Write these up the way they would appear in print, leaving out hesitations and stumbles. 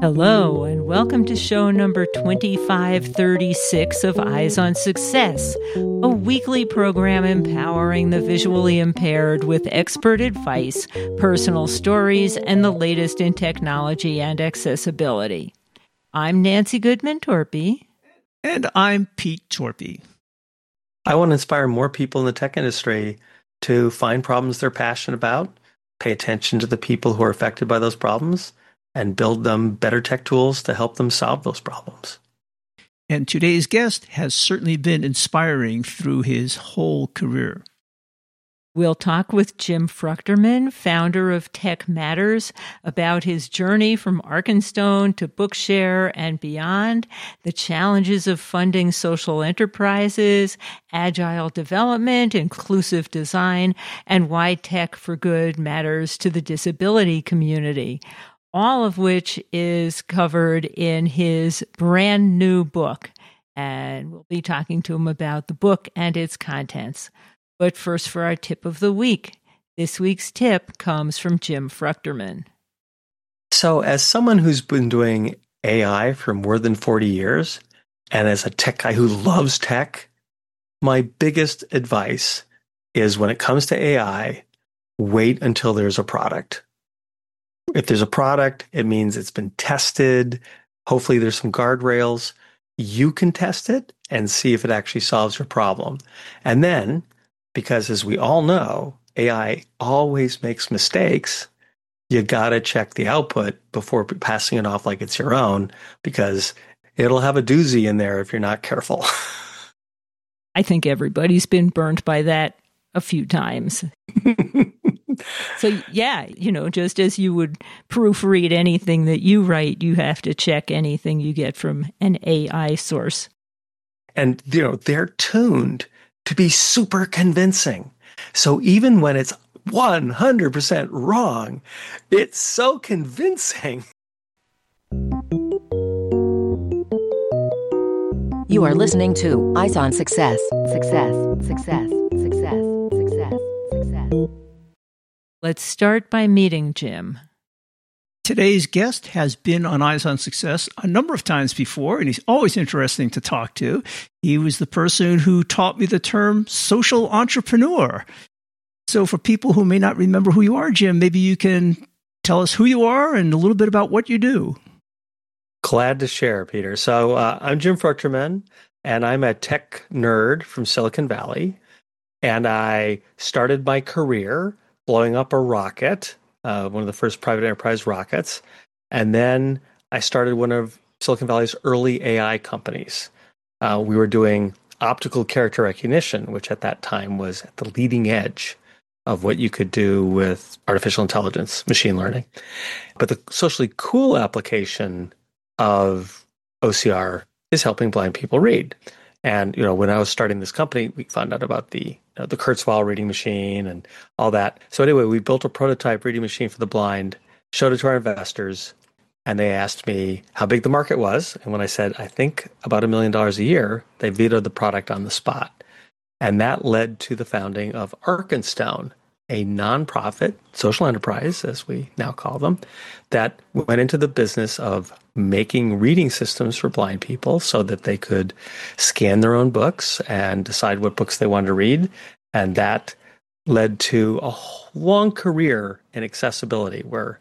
Hello, and welcome to show number 2536 of Eyes on Success, a weekly program empowering the visually impaired with expert advice, personal stories, and the latest in technology and accessibility. I'm Nancy Goodman-Torpy. And I'm Pete Torpy. I want to inspire more people in the tech industry to find problems they're passionate about, pay attention to the people who are affected by those problems, and build them better tech tools to help them solve those problems. And today's guest has certainly been inspiring through his whole career. We'll talk with Jim Fruchterman, founder of Tech Matters, about his journey from Arkenstone to Bookshare and beyond, the challenges of funding social enterprises, agile development, inclusive design, and why tech for good matters to the disability community. All of which is covered in his brand new book. And we'll be talking to him about the book and its contents. But first, for our tip of the week. This week's tip comes from Jim Fruchterman. So as someone who's been doing AI for more than 40 years, and as a tech guy who loves tech, my biggest advice is when it comes to AI, wait until there's a product. If there's a product, it means it's been tested. Hopefully there's some guardrails. You can test it and see if it actually solves your problem. And then, because as we all know, AI always makes mistakes, you got to check the output before passing it off like it's your own, because it'll have a doozy in there if you're not careful. I think everybody's been burnt by that a few times. So, yeah, just as you would proofread anything that you write, you have to check anything you get from an AI source. And, they're tuned to be super convincing. So even when it's 100% wrong, it's so convincing. You are listening to Eyes on Success. Success, success, success, success, success. Let's start by meeting Jim. Today's guest has been on Eyes on Success a number of times before, and he's always interesting to talk to. He was the person who taught me the term social entrepreneur. So for people who may not remember who you are, Jim, maybe you can tell us who you are and a little bit about what you do. Glad to share, Peter. So I'm Jim Fruchterman, and I'm a tech nerd from Silicon Valley. And I started my career blowing up a rocket, one of the first private enterprise rockets. And then I started one of Silicon Valley's early AI companies. We were doing optical character recognition, which at that time was at the leading edge of what you could do with artificial intelligence, machine learning. But the socially cool application of OCR is helping blind people read. And, when I was starting this company, we found out about the Kurzweil reading machine and all that. So anyway, we built a prototype reading machine for the blind, showed it to our investors, and they asked me how big the market was. And when I said, I think about $1 million a year, they vetoed the product on the spot. And that led to the founding of Arkenstone, a nonprofit social enterprise, as we now call them, that went into the business of making reading systems for blind people so that they could scan their own books and decide what books they wanted to read. And that led to a long career in accessibility where,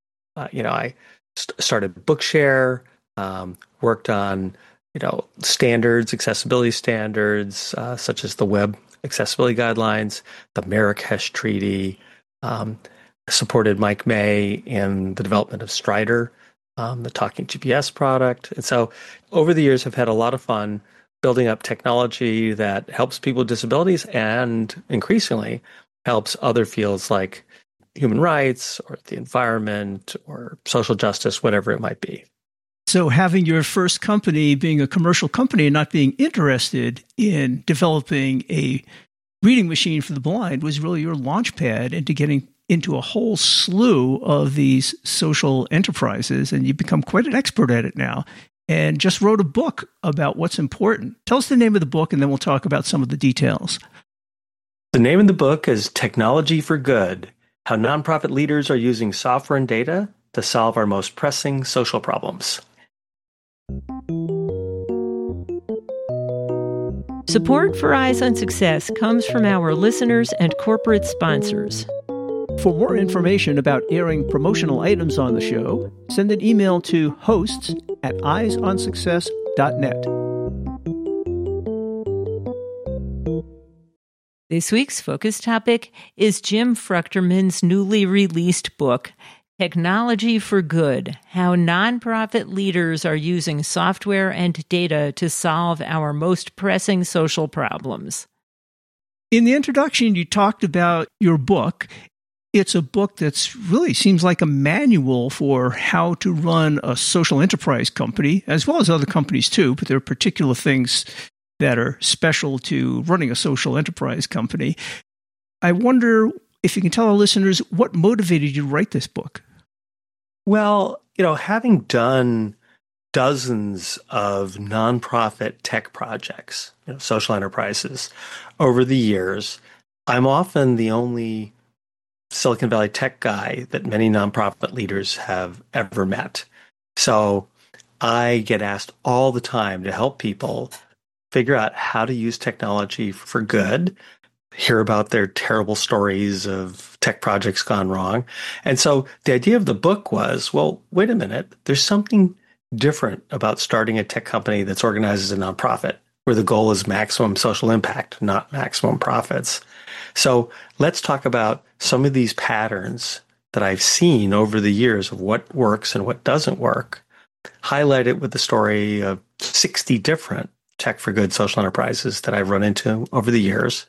I started Bookshare, worked on, standards, accessibility standards, such as the Web Accessibility Guidelines, the Marrakesh Treaty, supported Mike May in the development of Strider, the Talking GPS product. And so over the years, I've had a lot of fun building up technology that helps people with disabilities and increasingly helps other fields like human rights or the environment or social justice, whatever it might be. So having your first company being a commercial company and not being interested in developing a reading machine for the blind was really your launch pad into getting into a whole slew of these social enterprises, and you've become quite an expert at it now, and just wrote a book about what's important. Tell us the name of the book, and then we'll talk about some of the details. The name of the book is Technology for Good: How Nonprofit Leaders Are Using Software and Data to solve our most pressing social problems. Support for Eyes on Success comes from our listeners and corporate sponsors. For more information about airing promotional items on the show, send an email to hosts@eyesonsuccess.net. This week's focus topic is Jim Fruchterman's newly released book, Technology for Good: How Nonprofit Leaders Are Using Software and Data to Solve Our Most Pressing Social Problems. In the introduction, you talked about your book. It's a book that's really seems like a manual for how to run a social enterprise company, as well as other companies too, but there are particular things that are special to running a social enterprise company. I wonder if you can tell our listeners what motivated you to write this book. Well, having done dozens of nonprofit tech projects, social enterprises over the years, I'm often the only Silicon Valley tech guy that many nonprofit leaders have ever met. So I get asked all the time to help people figure out how to use technology for good, hear about their terrible stories of tech projects gone wrong. And so the idea of the book was, well, wait a minute, there's something different about starting a tech company that's organized as a nonprofit, where the goal is maximum social impact, not maximum profits. So let's talk about some of these patterns that I've seen over the years of what works and what doesn't work, highlight it with the story of 60 different tech for good social enterprises that I've run into over the years.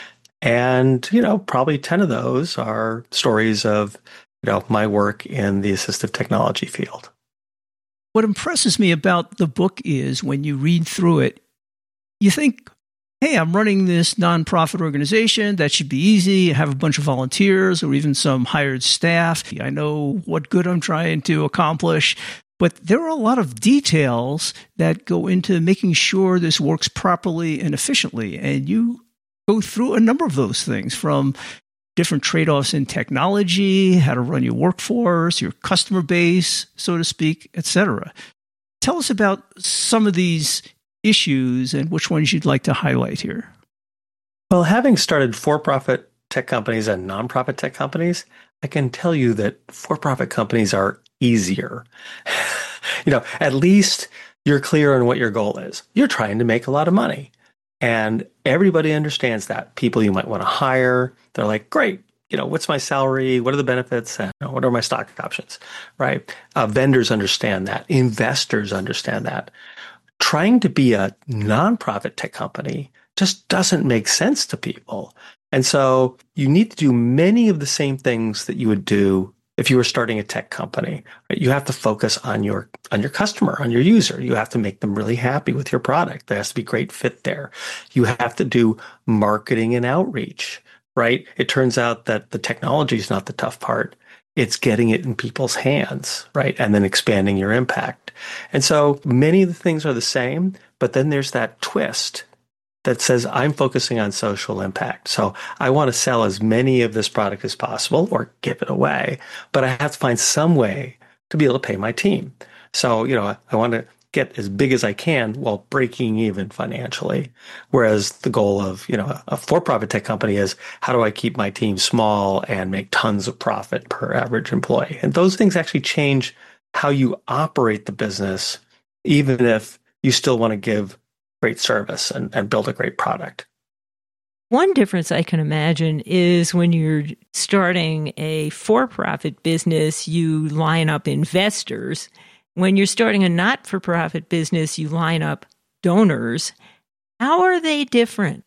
And, probably 10 of those are stories of, my work in the assistive technology field. What impresses me about the book is when you read through it, you think, hey, I'm running this nonprofit organization. That should be easy. I have a bunch of volunteers or even some hired staff. I know what good I'm trying to accomplish. But there are a lot of details that go into making sure this works properly and efficiently. And you go through a number of those things, from different trade-offs in technology, how to run your workforce, your customer base, so to speak, etc. Tell us about some of these issues and which ones you'd like to highlight here. Well, having started for-profit tech companies and nonprofit tech companies, I can tell you that for-profit companies are easier. At least you're clear on what your goal is. You're trying to make a lot of money. And everybody understands that. People you might want to hire, they're like, great, what's my salary? What are the benefits? And what are my stock options, right? Vendors understand that. Investors understand that. Trying to be a nonprofit tech company just doesn't make sense to people. And so you need to do many of the same things that you would do if you were starting a tech company. Right? You have to focus on your customer, on your user. You have to make them really happy with your product. There has to be great fit there. You have to do marketing and outreach, right? It turns out that the technology is not the tough part. It's getting it in people's hands, right? And then expanding your impact. And so many of the things are the same, but then there's that twist that says, I'm focusing on social impact. So I want to sell as many of this product as possible or give it away, but I have to find some way to be able to pay my team. So, I want to get as big as I can while breaking even financially. Whereas the goal of, a for-profit tech company is, how do I keep my team small and make tons of profit per average employee? And those things actually change how you operate the business, even if you still want to give great service and build a great product. One difference I can imagine is when you're starting a for-profit business, you line up investors. When you're starting a not-for-profit business, you line up donors. How are they different?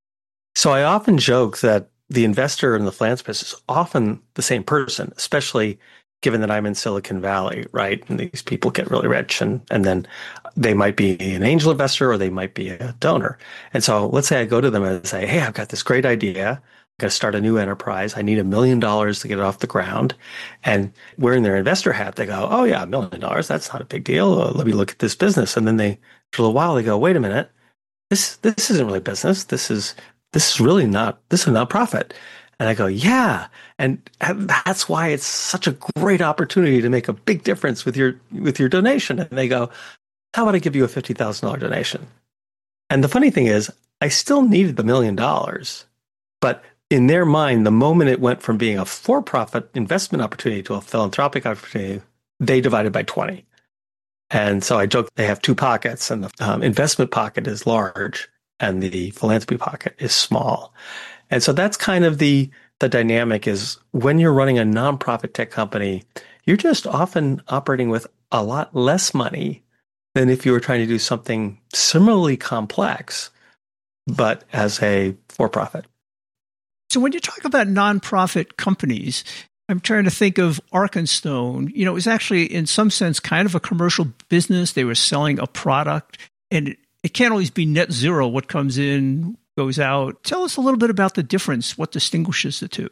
So I often joke that the investor and the philanthropist is often the same person, especially given that I'm in Silicon Valley, right? And these people get really rich and then they might be an angel investor or they might be a donor. And so let's say I go to them and say, hey, I've got this great idea. I'm going to start a new enterprise. I need $1 million to get it off the ground. And wearing their investor hat, they go, oh yeah, $1 million. That's not a big deal. Let me look at this business. And then for a little while, they go, wait a minute. This isn't really business. This is a nonprofit. And I go, yeah. And that's why it's such a great opportunity to make a big difference with your donation. And they go, how about I give you a $50,000 donation? And the funny thing is, I still needed the $1 million. But in their mind, the moment it went from being a for-profit investment opportunity to a philanthropic opportunity, they divided by 20. And so I joke they have two pockets, and the investment pocket is large and the philanthropy pocket is small. And so that's kind of the dynamic is when you're running a nonprofit tech company, you're just often operating with a lot less money than if you were trying to do something similarly complex, but as a for-profit. So when you talk about nonprofit companies, I'm trying to think of Arkenstone. It was actually in some sense kind of a commercial business. They were selling a product, and it can't always be net zero. What comes in goes out. Tell us a little bit about the difference, what distinguishes the two.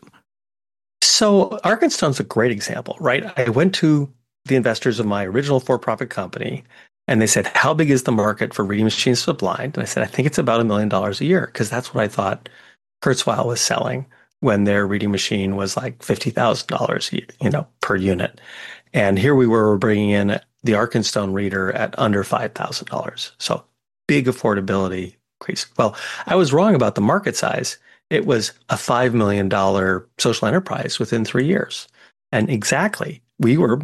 So Arkenstone's a great example, right? I went to the investors of my original for-profit company, and they said, how big is the market for reading machines for the blind? And I said, I think it's about $1 million a year, because that's what I thought Kurzweil was selling when their reading machine was like $50,000, per unit. And here we were bringing in the Arkenstone reader at under $5,000. So big affordability increase. Well, I was wrong about the market size. It was a $5 million social enterprise within 3 years. And exactly, we were,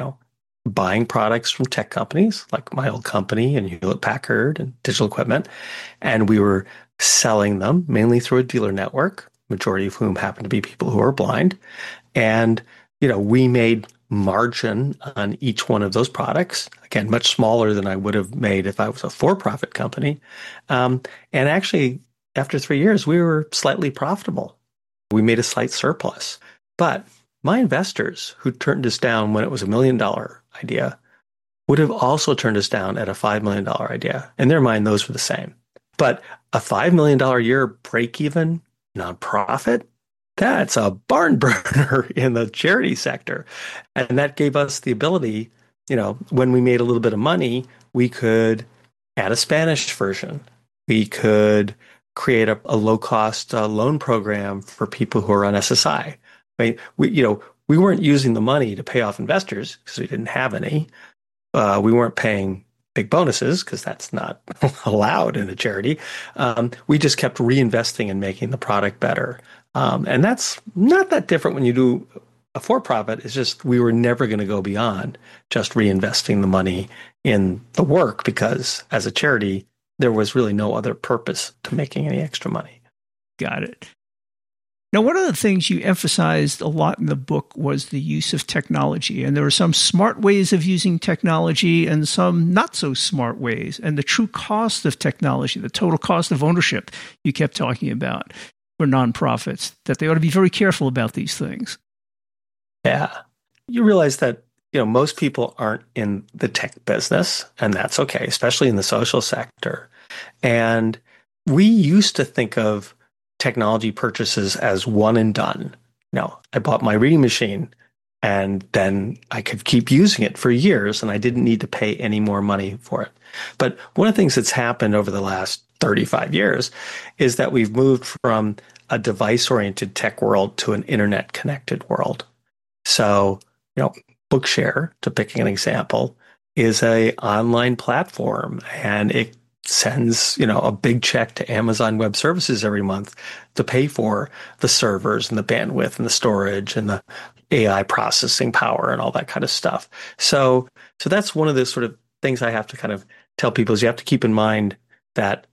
buying products from tech companies like my old company and Hewlett-Packard and Digital Equipment. And we were selling them mainly through a dealer network, majority of whom happen to be people who are blind. And, we made margin on each one of those products. Again, much smaller than I would have made if I was a for-profit company. And actually, after 3 years, we were slightly profitable. We made a slight surplus. But my investors who turned us down when it was $1 million idea would have also turned us down at a $5 million idea. In their mind, those were the same. But a $5 million a year break-even nonprofit, that's a barn burner in the charity sector. And that gave us the ability, when we made a little bit of money, we could add a Spanish version. We could create a low-cost loan program for people who are on SSI. I mean, we weren't using the money to pay off investors because we didn't have any. We weren't paying big bonuses because that's not allowed in a charity. We just kept reinvesting and making the product better. And that's not that different when you do a for-profit. It's just we were never going to go beyond just reinvesting the money in the work because as a charity, there was really no other purpose to making any extra money. Got it. Now, one of the things you emphasized a lot in the book was the use of technology. And there are some smart ways of using technology and some not so smart ways. And the true cost of technology, the total cost of ownership you kept talking about for nonprofits, that they ought to be very careful about these things. Yeah. You realize that, most people aren't in the tech business, and that's okay, especially in the social sector. And we used to think of technology purchases as one and done. I bought my reading machine and then I could keep using it for years and I didn't need to pay any more money for it. But one of the things that's happened over the last 35 years is that we've moved from a device-oriented tech world to an internet-connected world. So, Bookshare, to pick an example, is an online platform and it sends, a big check to Amazon Web Services every month to pay for the servers and the bandwidth and the storage and the AI processing power and all that kind of stuff. So that's one of the sort of things I have to kind of tell people is you have to keep in mind that,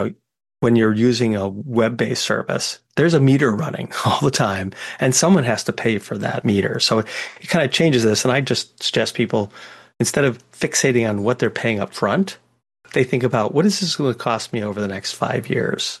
when you're using a web-based service, there's a meter running all the time and someone has to pay for that meter. So it kind of changes this. And I just suggest people, instead of fixating on what they're paying up front, they think about what is this going to cost me over the next 5 years?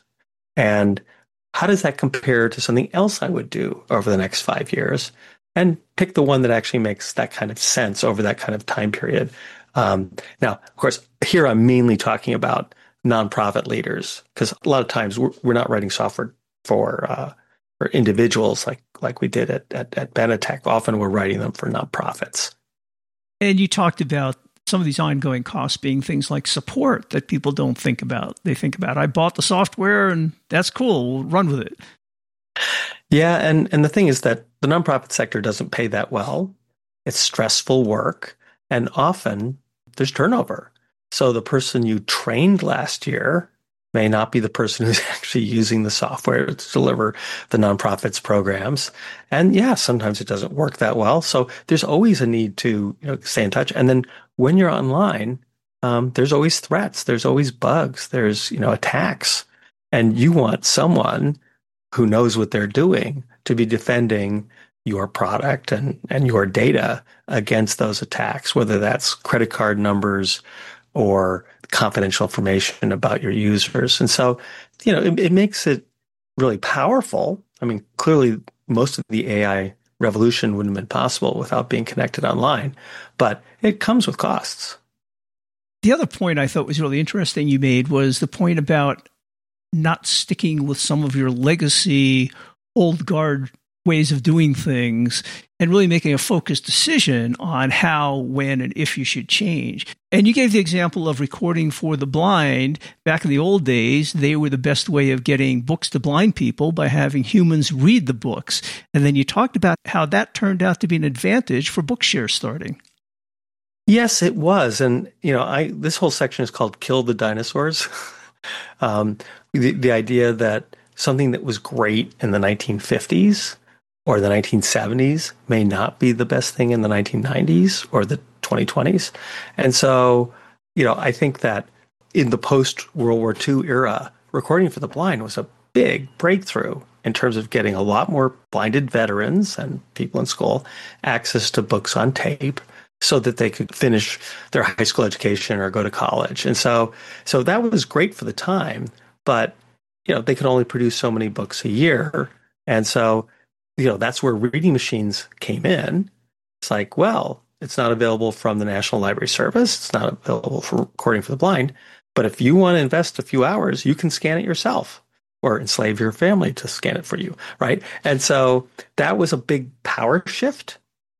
And how does that compare to something else I would do over the next 5 years? And pick the one that actually makes that kind of sense over that kind of time period. Now, of course, here I'm mainly talking about nonprofit leaders, because a lot of times we're not writing software for individuals like we did at Benetech. Often we're writing them for nonprofits. And you talked about some of these ongoing costs being things like support that people don't think about. They think about, I bought the software and that's cool, we'll run with it. Yeah, and the thing is that the nonprofit sector doesn't pay that well. It's stressful work, and often there's turnover. So the person you trained last year may not be the person who's actually using the software to deliver the nonprofit's programs. And yeah, sometimes it doesn't work that well. So there's always a need to, stay in touch. And then when you're online, there's always threats, there's always bugs, there's, attacks, and you want someone who knows what they're doing to be defending your product and your data against those attacks, whether that's credit card numbers or confidential information about your users. And so, it makes it really powerful. I mean, clearly most of the AI revolution wouldn't have been possible without being connected online, but it comes with costs. The other point I thought was really interesting you made was the point about not sticking with some of your legacy, old guard ways of doing things and really making a focused decision on how, when, and if you should change. And you gave the example of recording for the blind. Back in the old days, they were the best way of getting books to blind people by having humans read the books. And then you talked about how that turned out to be an advantage for Bookshare starting. Yes, it was. And, this whole section is called Kill the Dinosaurs. The idea that something that was great in the 1950s or the 1970s may not be the best thing in the 1990s or the 2020s. And so, I think that in the post-World War II era, recording for the blind was a big breakthrough in terms of getting a lot more blinded veterans and people in school access to books on tape so that they could finish their high school education or go to college. And so that was great for the time, but, they could only produce so many books a year. And so, that's where reading machines came in. It's like, well, it's not available from the National Library Service. It's not available for recording for the blind. But if you want to invest a few hours, you can scan it yourself or enslave your family to scan it for you, right? And so that was a big power shift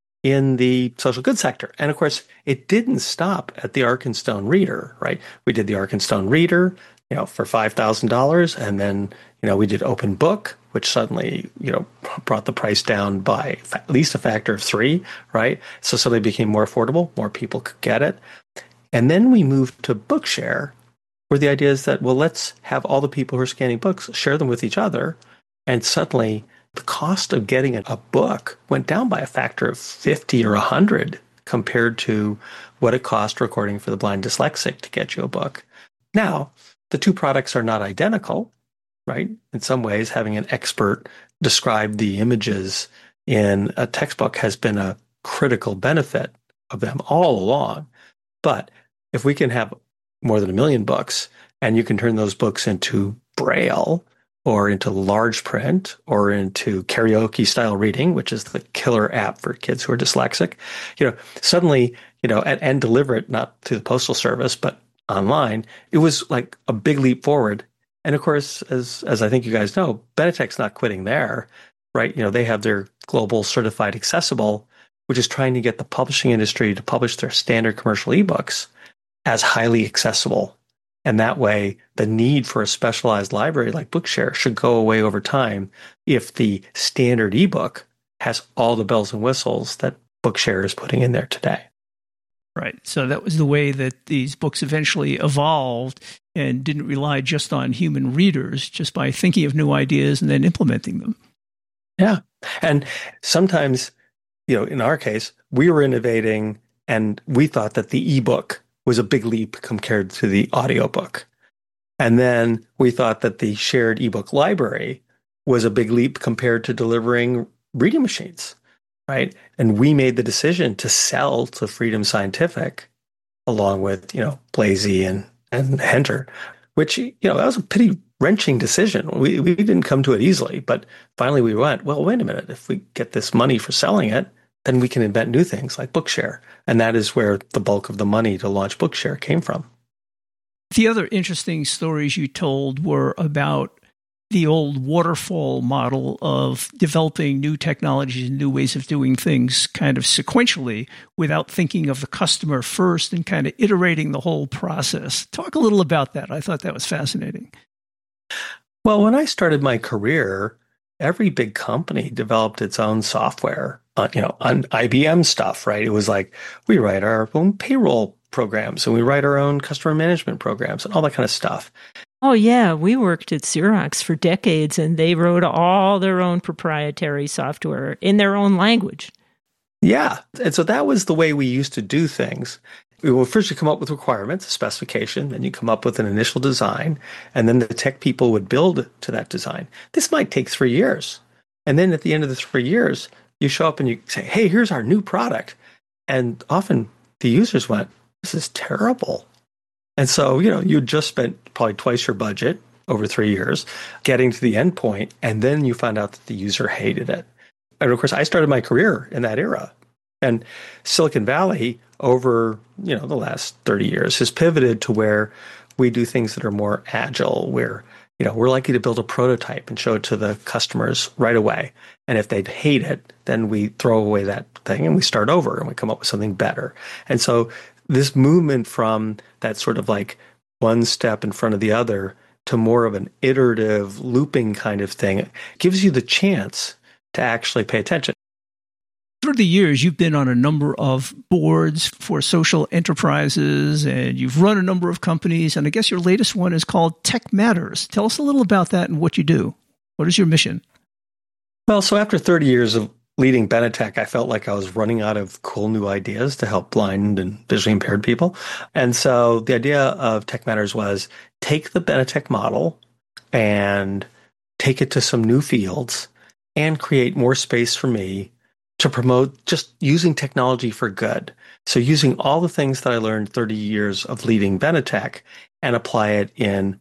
in the social goods sector. And of course, it didn't stop at the Arkenstone Reader, right? We did the Arkenstone Reader, for $5,000. And then, we did Open Book, which suddenly, brought the price down by at least a factor of 3, right? So suddenly it became more affordable, more people could get it. And then we moved to Bookshare, where the idea is that, well, let's have all the people who are scanning books share them with each other. And suddenly the cost of getting a book went down by a factor of 50 or 100 compared to what it cost recording for the blind dyslexic to get you a book. Now, the two products are not identical, right? In some ways, having an expert describe the images in a textbook has been a critical benefit of them all along. But if we can have more than 1 million books and you can turn those books into Braille or into large print or into karaoke style reading, which is the killer app for kids who are dyslexic, suddenly, and deliver it not through the Postal Service, but online, it was like a big leap forward. And of course, as I think you guys know, Benetech's not quitting there, right? They have their global certified accessible, which is trying to get the publishing industry to publish their standard commercial ebooks as highly accessible. And that way, the need for a specialized library like Bookshare should go away over time if the standard ebook has all the bells and whistles that Bookshare is putting in there today. Right. So that was the way that these books eventually evolved and didn't rely just on human readers, just by thinking of new ideas and then implementing them. Yeah. And sometimes, in our case, we were innovating and we thought that the ebook was a big leap compared to the audiobook. And then we thought that the shared ebook library was a big leap compared to delivering reading machines. Right. And we made the decision to sell to Freedom Scientific along with, Blazy and Henter, which, that was a pretty wrenching decision. We didn't come to it easily, but finally we went, well, wait a minute. If we get this money for selling it, then we can invent new things like Bookshare. And that is where the bulk of the money to launch Bookshare came from. The other interesting stories you told were about the old waterfall model of developing new technologies and new ways of doing things kind of sequentially without thinking of the customer first and kind of iterating the whole process. Talk a little about that. I thought that was fascinating. Well, when I started my career every big company developed its own software, on IBM stuff, right? It was like, we write our own payroll programs and we write our own customer management programs and all that kind of stuff. Oh, yeah. We worked at Xerox for decades, and they wrote all their own proprietary software in their own language. Yeah. And so that was the way we used to do things. First you come up with requirements, a specification, then you come up with an initial design, and then the tech people would build to that design. This might take 3 years. And then at the end of the 3 years, you show up and you say, hey, here's our new product. And often the users went, this is terrible. And so, you just spent probably twice your budget over 3 years getting to the end point, and then you found out that the user hated it. And of course, I started my career in that era. And Silicon Valley, over the last 30 years, has pivoted to where we do things that are more agile, where we're likely to build a prototype and show it to the customers right away. And if they hate it, then we throw away that thing and we start over and we come up with something better. And so this movement from that sort of like one step in front of the other to more of an iterative looping kind of thing gives you the chance to actually pay attention. Through the years, you've been on a number of boards for social enterprises, and you've run a number of companies, and I guess your latest one is called Tech Matters. Tell us a little about that and what you do. What is your mission? Well, so after 30 years of leading Benetech, I felt like I was running out of cool new ideas to help blind and visually impaired people. And so the idea of Tech Matters was take the Benetech model and take it to some new fields and create more space for me to promote just using technology for good. So using all the things that I learned 30 years of leading Benetech and apply it in,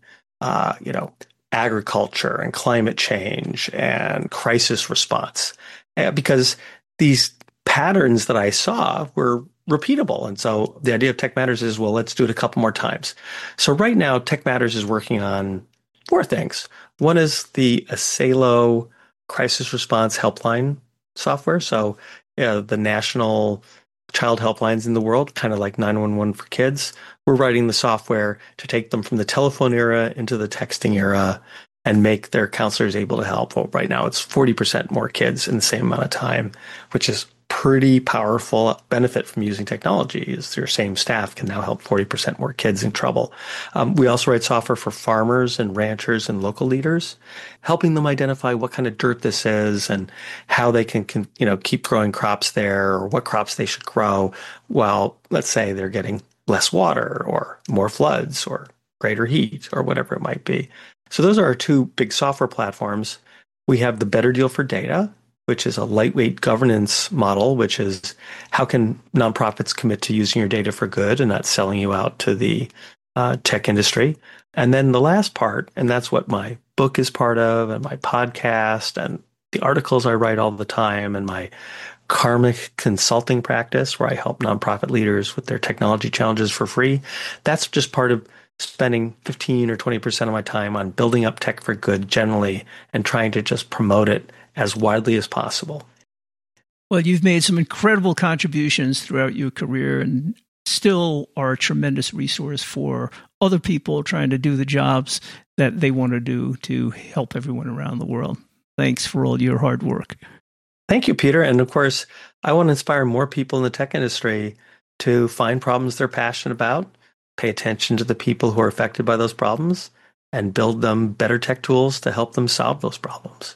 agriculture and climate change and crisis response. Because these patterns that I saw were repeatable. And so the idea of Tech Matters is, well, let's do it a couple more times. So right now, Tech Matters is working on 4 things. One is the Acelo crisis response helpline software. So the national child helplines in the world, kind of like 911 for kids, we're writing the software to take them from the telephone era into the texting era and make their counselors able to help. Well, right now it's 40% more kids in the same amount of time, which is pretty powerful benefit from using technology is your same staff can now help 40% more kids in trouble. We also write software for farmers and ranchers and local leaders, helping them identify what kind of dirt this is and how they can keep growing crops there or what crops they should grow while, let's say, they're getting less water or more floods or greater heat or whatever it might be. So those are our 2 big software platforms. We have the Better Deal for Data, which is a lightweight governance model, which is how can nonprofits commit to using your data for good and not selling you out to the tech industry. And then the last part, and that's what my book is part of, and my podcast, and the articles I write all the time, and my karmic consulting practice, where I help nonprofit leaders with their technology challenges for free. That's just part of spending 15 or 20% of my time on building up tech for good generally and trying to just promote it as widely as possible. Well, you've made some incredible contributions throughout your career and still are a tremendous resource for other people trying to do the jobs that they want to do to help everyone around the world. Thanks for all your hard work. Thank you, Peter. And of course, I want to inspire more people in the tech industry to find problems they're passionate about, pay attention to the people who are affected by those problems, and build them better tech tools to help them solve those problems.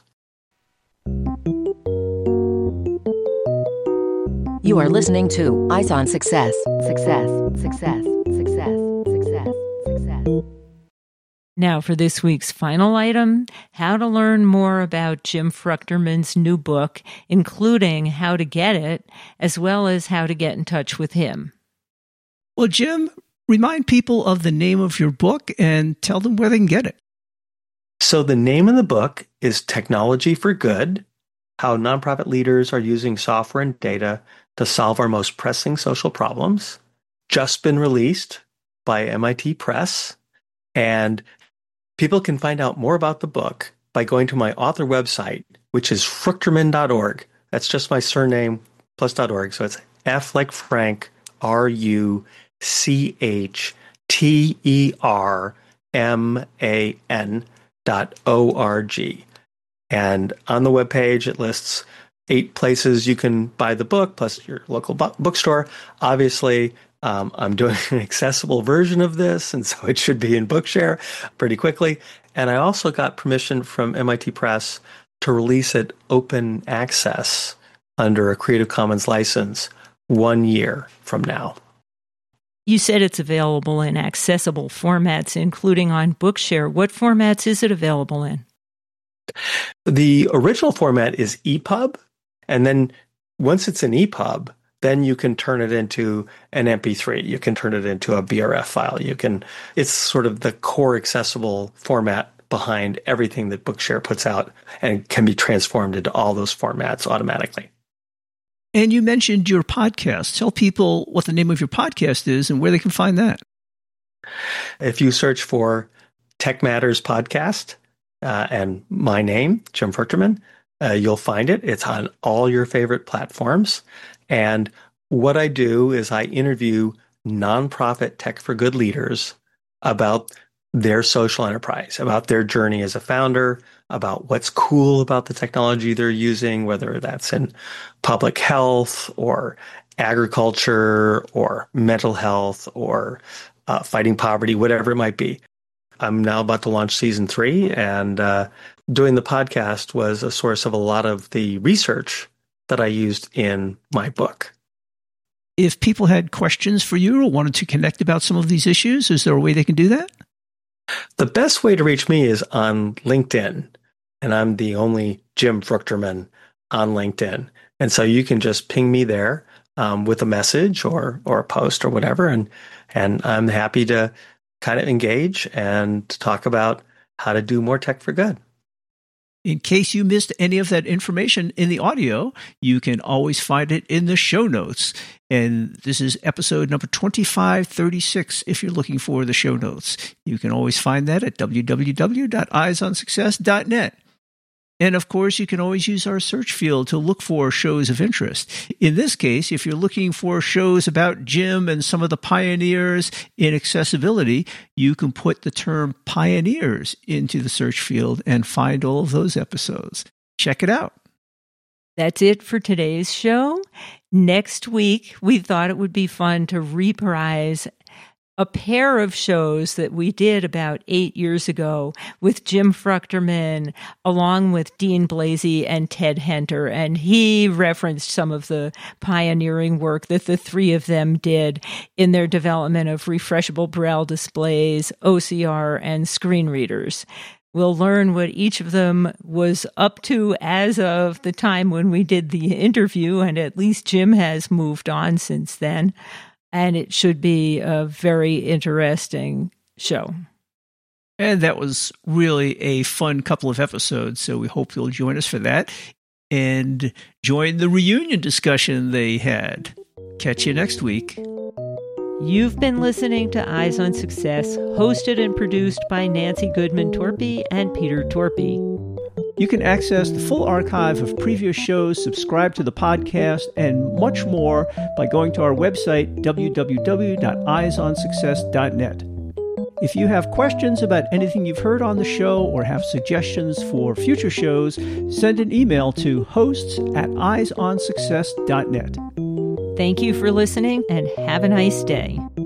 You are listening to Eyes on Success. Success, success, success, success, success. Now for this week's final item, how to learn more about Jim Fruchterman's new book, including how to get it, as well as how to get in touch with him. Well, Jim, remind people of the name of your book and tell them where they can get it. So the name of the book is Technology for Good, How Nonprofit Leaders Are Using Software and Data to Solve Our Most Pressing Social Problems. Just been released by MIT Press. And people can find out more about the book by going to my author website, which is fruchterman.org. That's just my surname plus .org. So it's F like Frank, RUCHTERMAN.org. And on the webpage, it lists 8 places you can buy the book, plus your local bookstore. Obviously, I'm doing an accessible version of this, and so it should be in Bookshare pretty quickly. And I also got permission from MIT Press to release it open access under a Creative Commons license 1 year from now. You said it's available in accessible formats, including on Bookshare. What formats is it available in? The original format is EPUB, and then once it's an EPUB, then you can turn it into an MP3. You can turn it into a BRF file. It's sort of the core accessible format behind everything that Bookshare puts out and can be transformed into all those formats automatically. And you mentioned your podcast. Tell people what the name of your podcast is and where they can find that. If you search for Tech Matters Podcast and my name, Jim Fruchterman, you'll find it. It's on all your favorite platforms. And what I do is I interview nonprofit tech for good leaders about their social enterprise, about their journey as a founder, about what's cool about the technology they're using, whether that's in public health or agriculture or mental health or fighting poverty, whatever it might be. I'm now about to launch season 3, and doing the podcast was a source of a lot of the research that I used in my book. If people had questions for you or wanted to connect about some of these issues, is there a way they can do that? The best way to reach me is on LinkedIn, and I'm the only Jim Fruchterman on LinkedIn. And so you can just ping me there with a message or a post or whatever, and I'm happy to kind of engage and talk about how to do more tech for good. In case you missed any of that information in the audio, you can always find it in the show notes. And this is episode number 2536 if you're looking for the show notes. You can always find that at www.eyesonsuccess.net. And of course, you can always use our search field to look for shows of interest. In this case, if you're looking for shows about Jim and some of the pioneers in accessibility, you can put the term pioneers into the search field and find all of those episodes. Check it out. That's it for today's show. Next week, we thought it would be fun to reprise a pair of shows that we did about 8 years ago with Jim Fruchterman, along with Dean Blasey and Ted Henter. And he referenced some of the pioneering work that the three of them did in their development of refreshable Braille displays, OCR, and screen readers. We'll learn what each of them was up to as of the time when we did the interview, and at least Jim has moved on since then. And it should be a very interesting show. And that was really a fun couple of episodes, so we hope you'll join us for that and join the reunion discussion they had. Catch you next week. You've been listening to Eyes on Success, hosted and produced by Nancy Goodman Torpy and Peter Torpy. You can access the full archive of previous shows, subscribe to the podcast, and much more by going to our website, www.eyesonsuccess.net. If you have questions about anything you've heard on the show or have suggestions for future shows, send an email to hosts@eyesonsuccess.net. Thank you for listening and have a nice day.